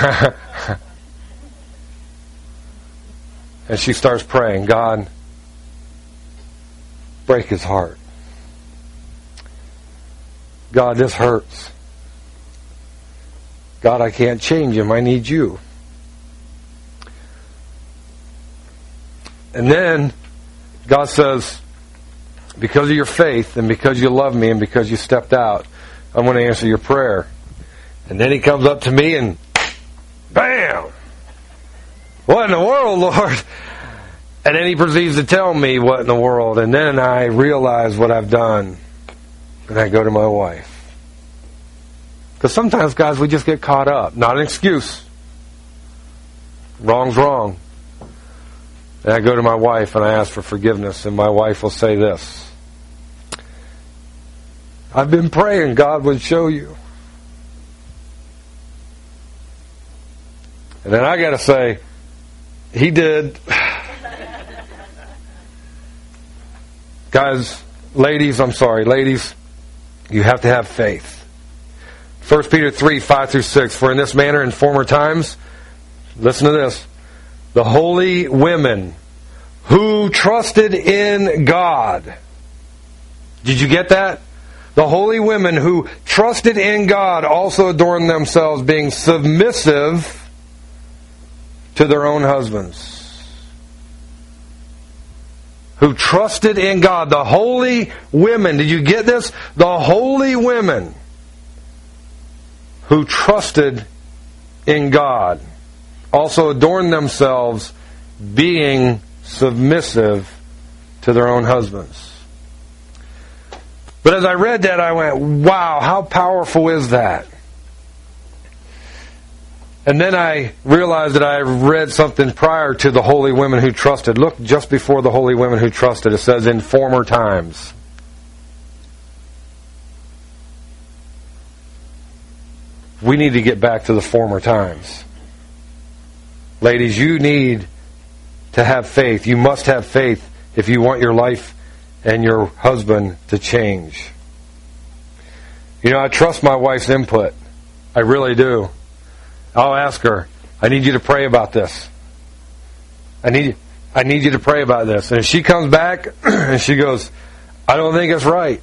And she starts praying, God, break his heart. God, this hurts. God, I can't change him. I need you. And then God says, because of your faith and because you love me and because you stepped out, I'm going to answer your prayer. And then he comes up to me and bam! What in the world, Lord? And then he proceeds to tell me what in the world. And then I realize what I've done. And I go to my wife. Because sometimes, guys, we just get caught up. Not an excuse. Wrong's wrong. And I go to my wife and I ask for forgiveness. And my wife will say this. I've been praying God would show you. And then I got to say, he did. Guys, ladies, you have to have faith. 1 Peter 3, 5 through 6. For in this manner in former times, listen to this, the holy women who trusted in God. Did you get that? The holy women who trusted in God also adorned themselves, being submissive to their own husbands. Who trusted in God. The holy women. Did you get this? The holy women who trusted in God also adorned themselves, being submissive to their own husbands. But as I read that, I went, wow, how powerful is that? And then I realized that I read something prior to the holy women who trusted. Look, just before the holy women who trusted, it says, in former times. We need to get back to the former times. Ladies, you need to have faith. You must have faith if you want your life and your husband to change. You know, I trust my wife's input. I really do. I'll ask her, I need you to pray about this. I need you to pray about this. And if she comes back and she goes, I don't think it's right.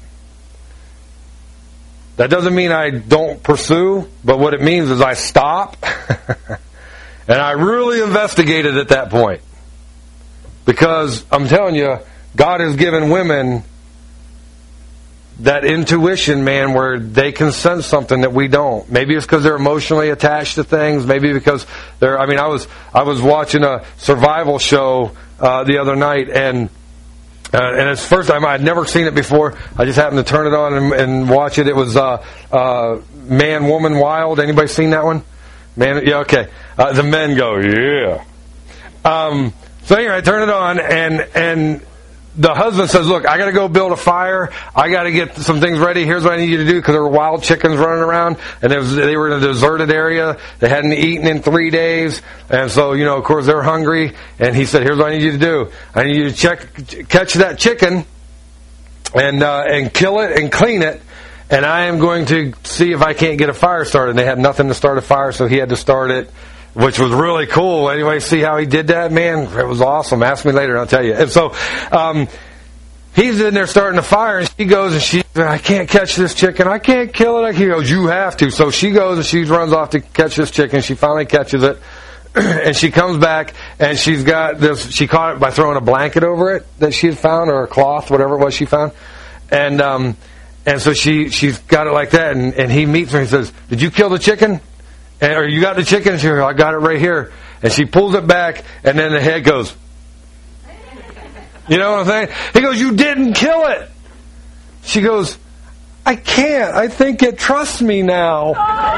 That doesn't mean I don't pursue, but what it means is I stop and I really investigated at that point. Because I'm telling you, God has given women that intuition, man, where they can sense something that we don't. Maybe it's because they're emotionally attached to things. Maybe because they're. I mean, I was watching a survival show the other night, and it's the first time I'd never seen it before. I just happened to turn it on and watch it. It was Man, Woman, Wild. Anybody seen that one? Man, yeah, okay. The men go, yeah. So anyway, I turn it on, and the husband says, look, I got to go build a fire. I got to get some things ready. Here's what I need you to do, because there were wild chickens running around, and they were in a deserted area. They hadn't eaten in 3 days, and so, you know, of course, they're hungry. And he said, here's what I need you to do. I need you to catch that chicken and kill it and clean it, and I am going to see if I can't get a fire started. And they had nothing to start a fire, so he had to start it, which was really cool. Anyway, see how he did that? Man, it was awesome. Ask me later and I'll tell you. And so he's in there starting a fire, and she goes and I can't catch this chicken. I can't kill it. He goes, you have to. So she goes and she runs off to catch this chicken. She finally catches it. And she comes back, and she's got this. She caught it by throwing a blanket over it that she had found, or a cloth, whatever it was she found. And And so she's got it like that, and he meets her and he says, "Did you kill the chicken? Or you got the chicken?" And she goes, "I got it right here." And she pulls it back, and then the head goes. You know what I'm saying? He goes, "You didn't kill it." She goes, "I can't. I think it trusts me now."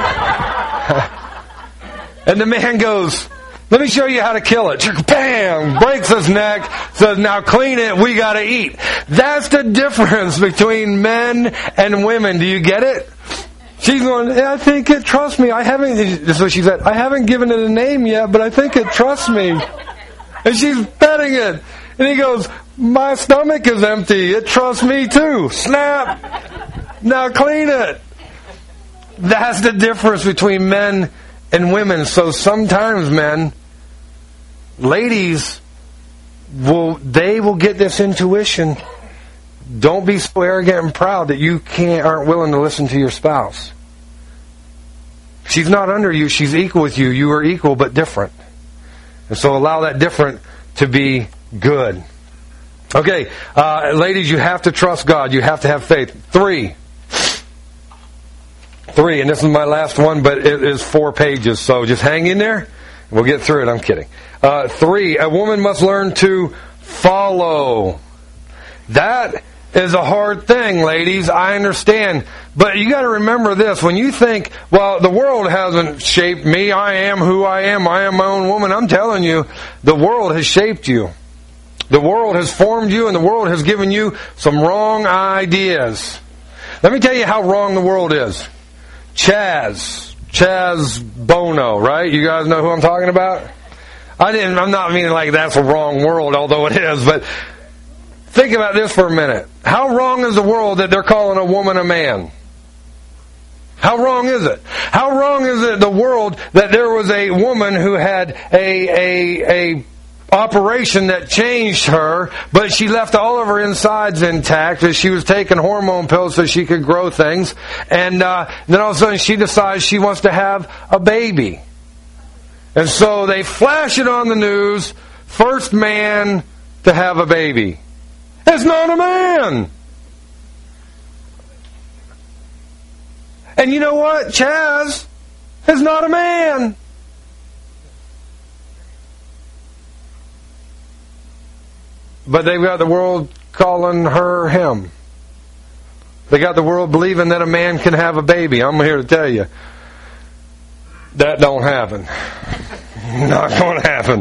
And the man goes, "Let me show you how to kill it." Bam! Breaks his neck, says, "Now clean it, we gotta eat." That's the difference between men and women. Do you get it? She's going, "I think it trusts me. I haven't," this is what she said, "I haven't given it a name yet, but I think it trusts me." And she's petting it. And he goes, "My stomach is empty. It trusts me too." Snap! Now clean it. That's the difference between men and women. So sometimes men, ladies, they will get this intuition. Don't be so arrogant and proud that you aren't willing to listen to your spouse. She's not under you. She's equal with you. You are equal but different. And so allow that different to be good. Okay, ladies, you have to trust God. You have to have faith. 3, and this is my last one, but it is 4 pages, so just hang in there. We'll get through it. I'm kidding. 3, a woman must learn to follow. That is a hard thing, ladies. I understand. But you got to remember this. When you think, well, the world hasn't shaped me. I am who I am. I am my own woman. I'm telling you, the world has shaped you. The world has formed you, and the world has given you some wrong ideas. Let me tell you how wrong the world is. Chaz Bono, right? You guys know who I'm talking about? I'm not meaning like that's a wrong world, although it is, but think about this for a minute. How wrong is the world that they're calling a woman a man? How wrong is it? How wrong is it the world that there was a woman who had a operation that changed her, but she left all of her insides intact as she was taking hormone pills so she could grow things, and then all of a sudden she decides she wants to have a baby. And so they flash it on the news, first man to have a baby. It's not a man! And you know what? Chaz is not a man. But they've got the world calling her him. They got the world believing that a man can have a baby. I'm here to tell you, that don't happen. Not going to happen.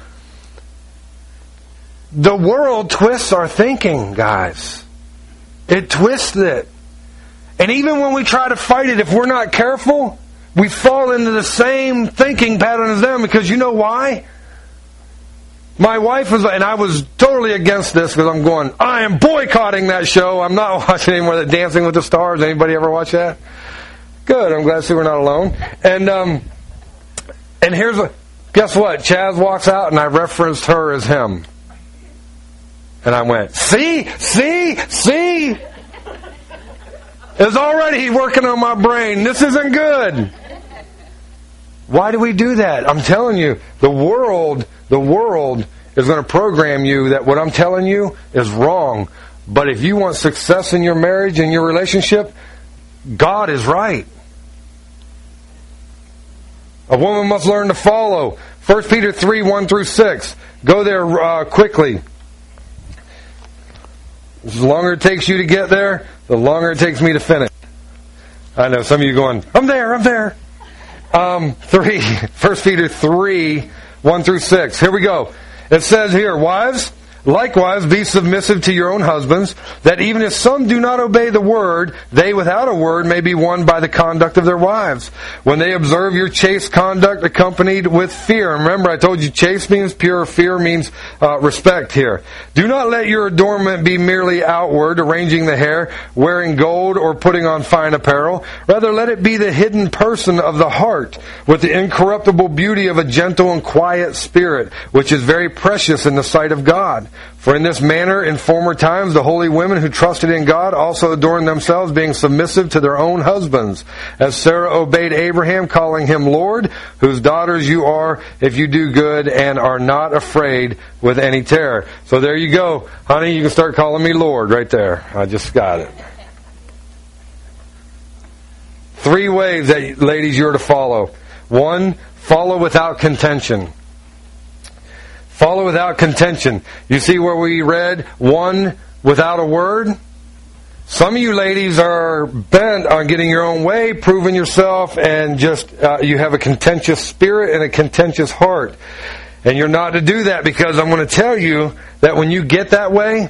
The world twists our thinking, guys. It twists it. And even when we try to fight it, if we're not careful, we fall into the same thinking pattern as them. Because you know why? My wife was, and I was totally against this because I'm going, I am boycotting that show. I'm not watching anymore. That Dancing with the Stars. Anybody ever watch that? Good. I'm glad to see we're not alone. And here's guess what? Chaz walks out, and I referenced her as him. And I went, see? It's already working on my brain. This isn't good. Why do we do that? I'm telling you, the world is going to program you that what I'm telling you is wrong. But if you want success in your marriage and your relationship, God is right. A woman must learn to follow. 1 Peter 3, 1 through 6. Go there quickly. The longer it takes you to get there, the longer it takes me to finish. I know some of you going, I'm there. 1 Peter 3, 1 through 6. Here we go. It says here, wives, likewise be submissive to your own husbands, that even if some do not obey the word, they without a word may be won by the conduct of their wives, when they observe your chaste conduct accompanied with fear. And remember, I told you chaste means pure, fear means respect here. Do not let your adornment be merely outward, arranging the hair, wearing gold, or putting on fine apparel. Rather, let it be the hidden person of the heart, with the incorruptible beauty of a gentle and quiet spirit, which is very precious in the sight of God. For in this manner, in former times, the holy women who trusted in God also adorned themselves, being submissive to their own husbands, as Sarah obeyed Abraham, calling him Lord, whose daughters you are, if you do good and are not afraid with any terror. So there you go. Honey, you can start calling me Lord right there. I just got it. 3 ways that, ladies, you're to follow. 1, follow without contention. Follow without contention. You see where we read 1 without a word? Some of you ladies are bent on getting your own way, proving yourself, and just you have a contentious spirit and a contentious heart. And you're not to do that, because I'm going to tell you that when you get that way,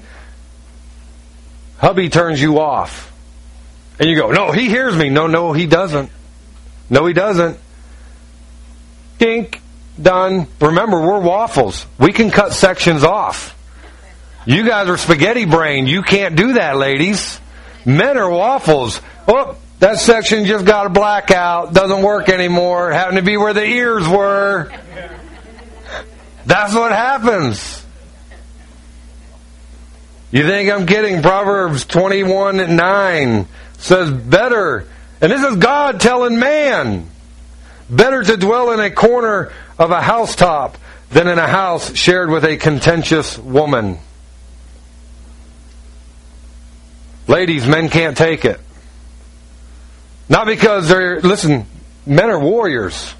hubby turns you off. And you go, no, he hears me. No, he doesn't. No, he doesn't. Dink. Done. Remember, we're waffles. We can cut sections off. You guys are spaghetti brain. You can't do that, ladies. Men are waffles. Oh, that section just got a blackout. Doesn't work anymore. Happened to be where the ears were. That's what happens. You think I'm kidding? Proverbs 21:9 says better, and this is God telling man, better to dwell in a corner of a housetop than in a house shared with a contentious woman. Ladies, men can't take it. Not because listen, men are warriors.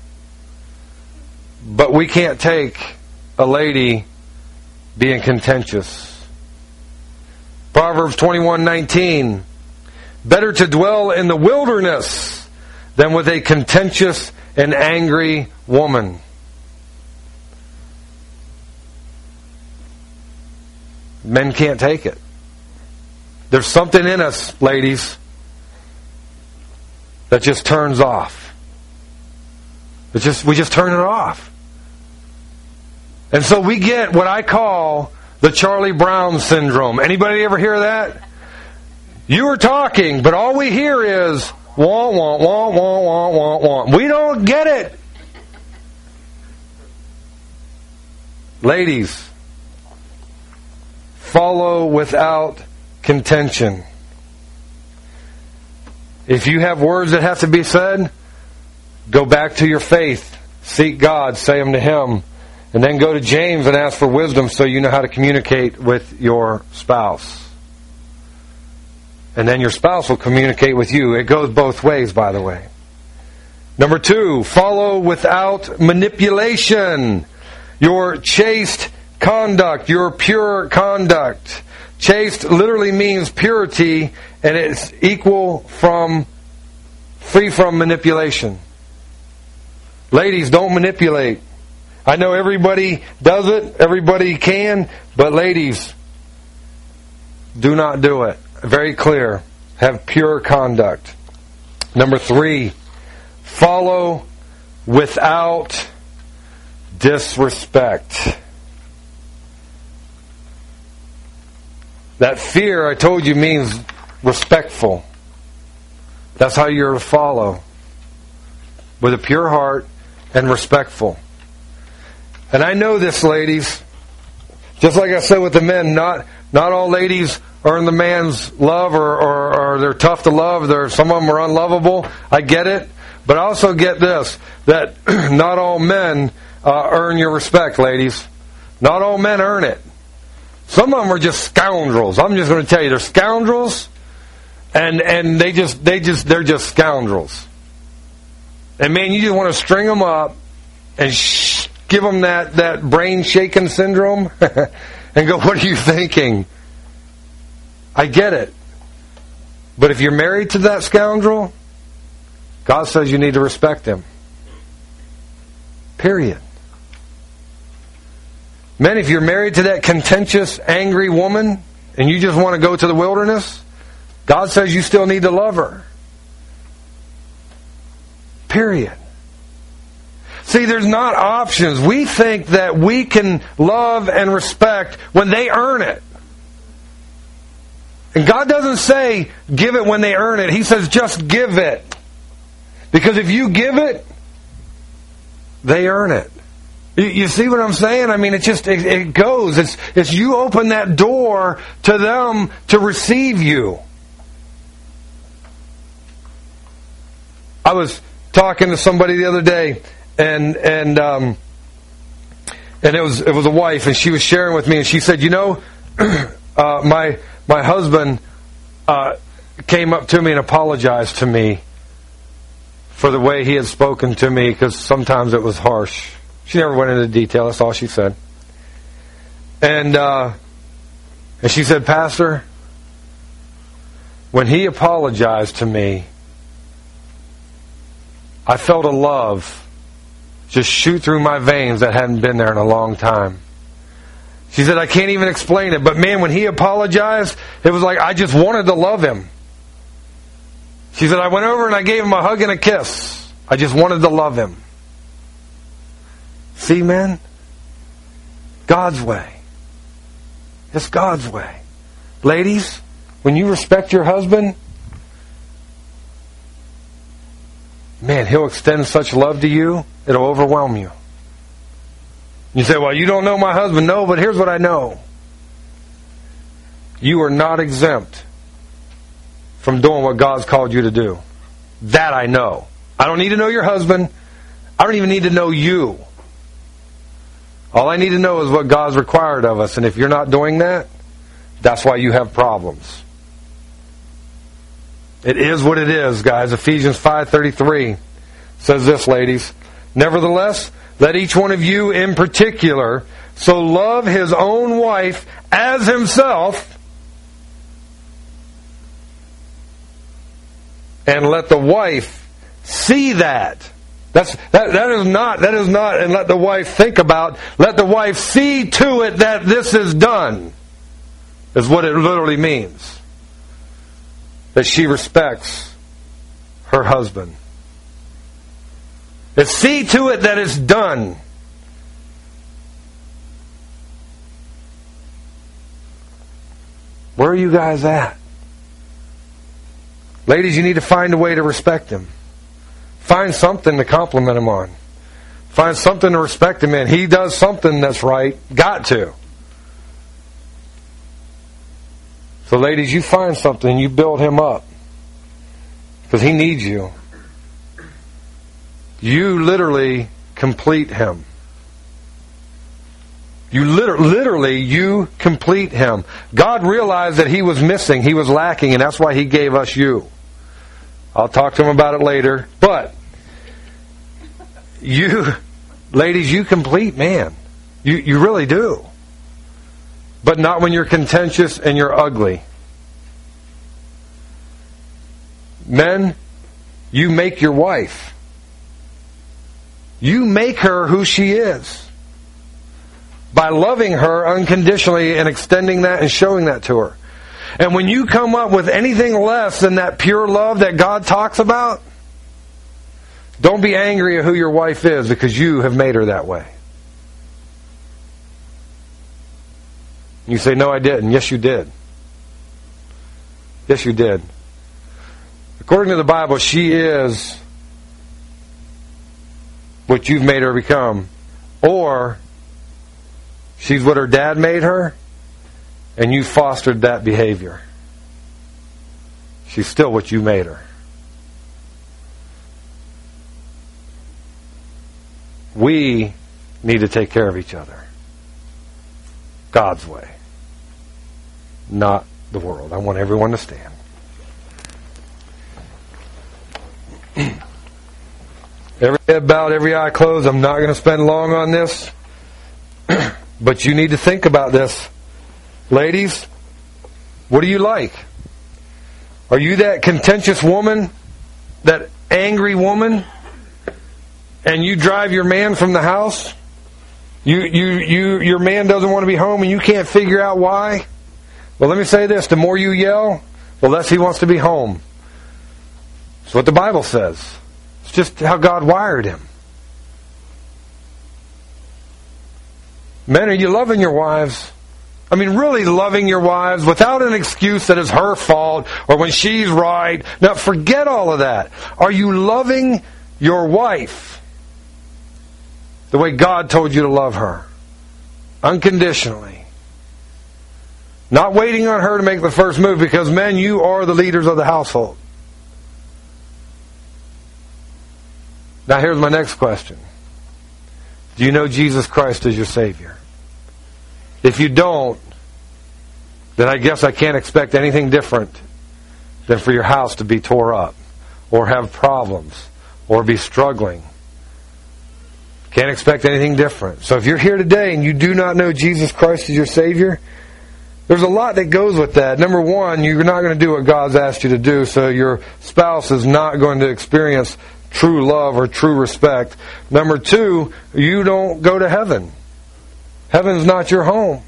But we can't take a lady being contentious. Proverbs 21:19, better to dwell in the wilderness than with a contentious and angry woman. Men can't take it. There's something in us, ladies, that just turns off. We just turn it off. And so we get what I call the Charlie Brown syndrome. Anybody ever hear that? You are talking, but all we hear is wah, wah, wah, wah, wah, wah, wah. We don't get it. Ladies, follow without contention. If you have words that have to be said, go back to your faith. Seek God, say them to Him. And then go to James and ask for wisdom so you know how to communicate with your spouse. And then your spouse will communicate with you. It goes both ways, by the way. Number 2, follow without manipulation. Your chaste conduct, your pure conduct. Chaste literally means purity, and it's free from manipulation. Ladies, don't manipulate. I know everybody does it, everybody can, but ladies, do not do it. Very clear. Have pure conduct. Number 3, follow without disrespect. That fear, I told you, means respectful. That's how you're to follow. With a pure heart and respectful. And I know this, ladies. Just like I said with the men, not all ladies earn the man's love or they're tough to love. Some of them are unlovable. I get it. But I also get this, that not all men earn your respect, ladies. Not all men earn it. Some of them are just scoundrels. I'm just going to tell you, they're scoundrels, and they're just scoundrels. And man, you just want to string them up and give them that brain shaking syndrome and go, what are you thinking? I get it. But if you're married to that scoundrel, God says you need to respect him. Period. Men, if you're married to that contentious, angry woman and you just want to go to the wilderness, God says you still need to love her. Period. See, there's not options. We think that we can love and respect when they earn it. And God doesn't say give it when they earn it. He says just give it. Because if you give it, they earn it. You see what I'm saying? I mean, it goes. It's you open that door to them to receive you. I was talking to somebody the other day, and it was a wife, and she was sharing with me, and she said, my husband came up to me and apologized to me for the way he had spoken to me, because sometimes it was harsh. She never went into detail. That's all she said. And she said, Pastor, when he apologized to me, I felt a love just shoot through my veins that hadn't been there in a long time. She said, I can't even explain it, but man, when he apologized, it was like I just wanted to love him. She said, I went over and I gave him a hug and a kiss. I just wanted to love him. See, man? God's way. It's God's way. Ladies, when you respect your husband, man, he'll extend such love to you, it'll overwhelm you. You say, well, you don't know my husband. No, but here's what I know. You are not exempt from doing what God's called you to do. That I know. I don't need to know your husband. I don't even need to know you. All I need to know is what God's required of us. And if you're not doing that, that's why you have problems. It is what it is, guys. Ephesians 5:33 says this, ladies. Nevertheless, let each one of you in particular so love his own wife as himself, and let the wife see that. That is not, and let the wife think about, let the wife see to it that this is done, is what it literally means. That she respects her husband. It's see to it that it's done. Where are you guys at? Ladies, you need to find a way to respect him. Find something to compliment him on. Find something to respect him in. He does something that's right. Got to. So ladies, you find something, you build him up. Because he needs you. You literally complete him. You literally complete him. God realized that he was missing, he was lacking, and that's why he gave us you. I'll talk to him about it later. But you, ladies, you complete man. You really do. But not when you're contentious and you're ugly. Men, you make your wife. You make her who she is. By loving her unconditionally and extending that and showing that to her. And when you come up with anything less than that pure love that God talks about, don't be angry at who your wife is, because you have made her that way. You say, no, I didn't. Yes, you did. Yes, you did. According to the Bible, she is what you've made her become. Or she's what her dad made her, and you fostered that behavior. She's still what you made her. We need to take care of each other. God's way. Not the world. I want everyone to stand. Every head bowed, every eye closed. I'm not going to spend long on this. But you need to think about this. Ladies, what do you like? Are you that contentious woman? That angry woman? And you drive your man from the house? Your man doesn't want to be home and you can't figure out why? Well, let me say this. The more you yell, the less he wants to be home. That's what the Bible says. It's just how God wired him. Men, are you loving your wives? I mean, really loving your wives without an excuse that it's her fault or when she's right. Now, forget all of that. Are you loving your wife the way God told you to love her? Unconditionally. Not waiting on her to make the first move, because, men, you are the leaders of the household. Now, here's my next question. Do you know Jesus Christ as your Savior? If you don't, then I guess I can't expect anything different than for your house to be tore up, or have problems, or be struggling. Can't expect anything different. So if you're here today and you do not know Jesus Christ as your Savior, there's a lot that goes with that. Number one, you're not going to do what God's asked you to do, so your spouse is not going to experience true love or true respect. Number two, you don't go to heaven. Heaven's not your home.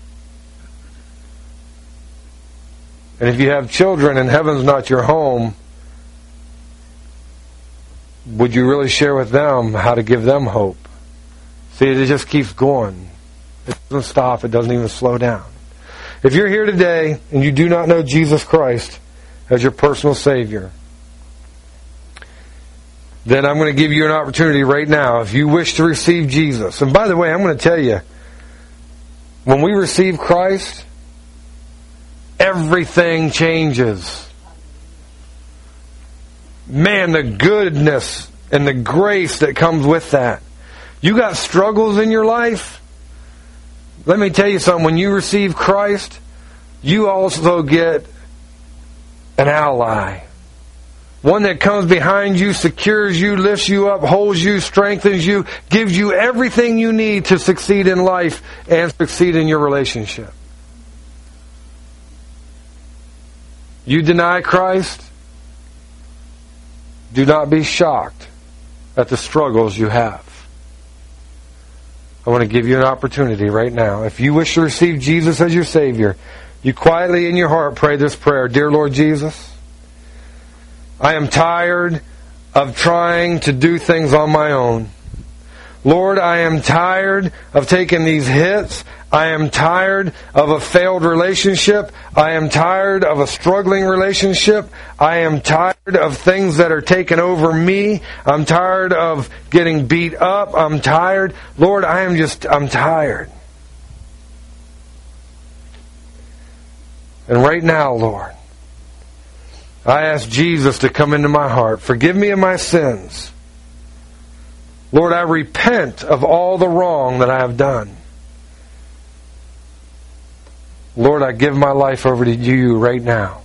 And if you have children and heaven's not your home, would you really share with them how to give them hope? See, it just keeps going. It doesn't stop. It doesn't even slow down. If you're here today and you do not know Jesus Christ as your personal Savior, then I'm going to give you an opportunity right now. If you wish to receive Jesus, and by the way, I'm going to tell you, when we receive Christ, everything changes. Man, the goodness and the grace that comes with that. You got struggles in your life? Let me tell you something. When you receive Christ, you also get an ally. One that comes behind you, secures you, lifts you up, holds you, strengthens you, gives you everything you need to succeed in life and succeed in your relationship. You deny Christ? Do not be shocked at the struggles you have. I want to give you an opportunity right now. If you wish to receive Jesus as your Savior, you quietly in your heart pray this prayer. Dear Lord Jesus, I am tired of trying to do things on my own. Lord, I am tired of taking these hits. I am tired of a failed relationship. I am tired of a struggling relationship. I am tired of things that are taking over me. I'm tired of getting beat up. I'm tired. Lord, I'm tired. And right now, Lord, I ask Jesus to come into my heart. Forgive me of my sins. Lord, I repent of all the wrong that I have done. Lord, I give my life over to you right now.